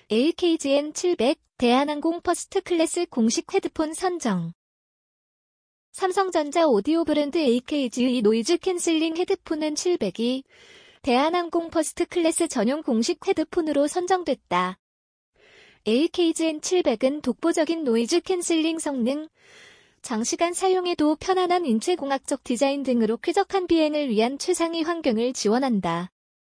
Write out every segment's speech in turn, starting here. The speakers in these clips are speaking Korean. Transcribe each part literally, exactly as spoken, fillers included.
에이케이지엔 칠백 대한항공 퍼스트클래스 공식 헤드폰 선정. 삼성전자 오디오 브랜드 에이케이지의 노이즈 캔슬링 헤드폰은 칠백이 대한항공 퍼스트클래스 전용 공식 헤드폰으로 선정됐다. 에이케이지엔 칠백은 독보적인 노이즈 캔슬링 성능, 장시간 사용해도 편안한 인체공학적 디자인 등으로 쾌적한 비행을 위한 최상위 환경을 지원한다.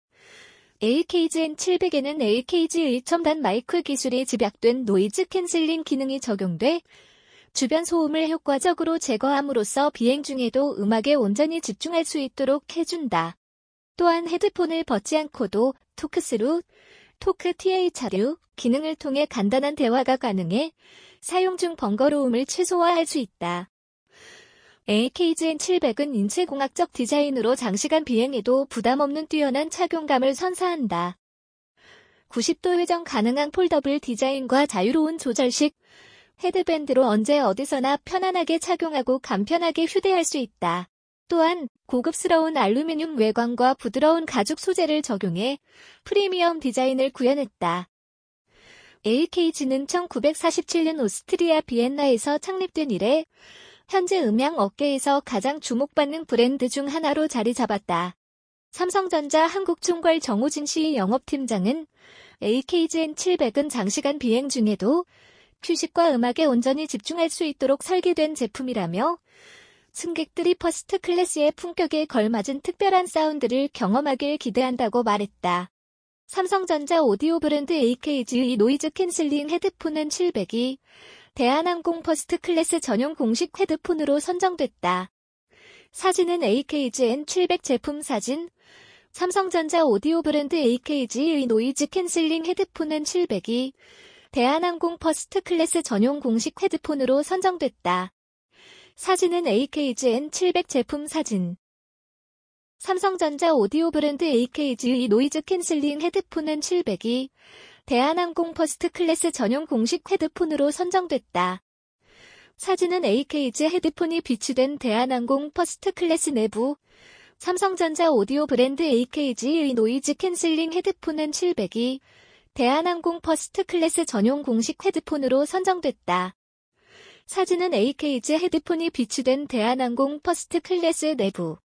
에이케이지엔 칠백에는 에이케이지의 첨단 마이크 기술이 집약된 노이즈 캔슬링 기능이 적용돼 주변 소음을 효과적으로 제거함으로써 비행 중에도 음악에 온전히 집중할 수 있도록 해준다. 또한 헤드폰을 벗지 않고도 토크스루, 토크 티에이치아르 기능을 통해 간단한 대화가 가능해 사용 중 번거로움을 최소화할 수 있다. 에이케이지엔 칠백은 인체공학적 디자인으로 장시간 비행에도 부담없는 뛰어난 착용감을 선사한다. 구십 도 회전 가능한 폴더블 디자인과 자유로운 조절식 헤드밴드로 언제 어디서나 편안하게 착용하고 간편하게 휴대할 수 있다. 또한 고급스러운 알루미늄 외관과 부드러운 가죽 소재를 적용해 프리미엄 디자인을 구현했다. 에이케이지는 천구백사십칠 년 오스트리아 비엔나에서 창립된 이래 현재 음향 업계에서 가장 주목받는 브랜드 중 하나로 자리 잡았다. 삼성전자 한국총괄 정우진 씨 영업팀장은 에이케이지엔 칠백은 장시간 비행 중에도 휴식과 음악에 온전히 집중할 수 있도록 설계된 제품이라며 승객들이 퍼스트 클래스의 품격에 걸맞은 특별한 사운드를 경험하길 기대한다고 말했다. 삼성전자 오디오 브랜드 에이케이지의 노이즈 캔슬링 헤드폰은 칠백이 대한항공 퍼스트 클래스 전용 공식 헤드폰으로 선정됐다. 사진은 에이케이지엔 칠백 제품 사진. 삼성전자 오디오 브랜드 에이케이지의 노이즈 캔슬링 헤드폰은 칠백이 대한항공 퍼스트 클래스 전용 공식 헤드폰으로 선정됐다. 사진은 에이케이지엔 칠백 제품 사진. 삼성전자 오디오 브랜드 에이케이지의 노이즈 캔슬링 헤드폰은 칠백이 대한항공 퍼스트 클래스 전용 공식 헤드폰으로 선정됐다. 사진은 에이케이지 헤드폰이 비치된 대한항공 퍼스트 클래스 내부. 삼성전자 오디오 브랜드 에이케이지의 노이즈 캔슬링 헤드폰은 칠백이 대한항공 퍼스트 클래스 전용 공식 헤드폰으로 선정됐다. 사진은 에이케이지 헤드폰이 비치된 대한항공 퍼스트 클래스 내부.